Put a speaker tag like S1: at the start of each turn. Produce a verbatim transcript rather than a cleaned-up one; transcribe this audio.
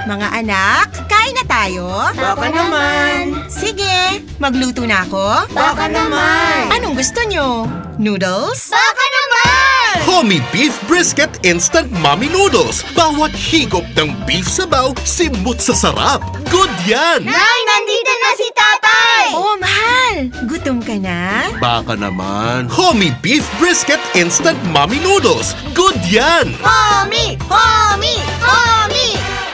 S1: Mga anak, kain na tayo?
S2: Baka naman.
S1: Sige, magluto na ako?
S2: Baka naman.
S1: Anong gusto nyo? Noodles?
S2: Baka naman!
S3: Homey Beef Brisket Instant Mommy Noodles. Bawat higop ng beef sabaw, simot sa sarap. Good yan!
S2: Nay, nandito na si tatay!
S1: Oh, mahal! Gutom ka na?
S3: Baka naman. Homey Beef Brisket Instant Mommy Noodles. Good yan!
S2: Mommy! Mommy! Mommy!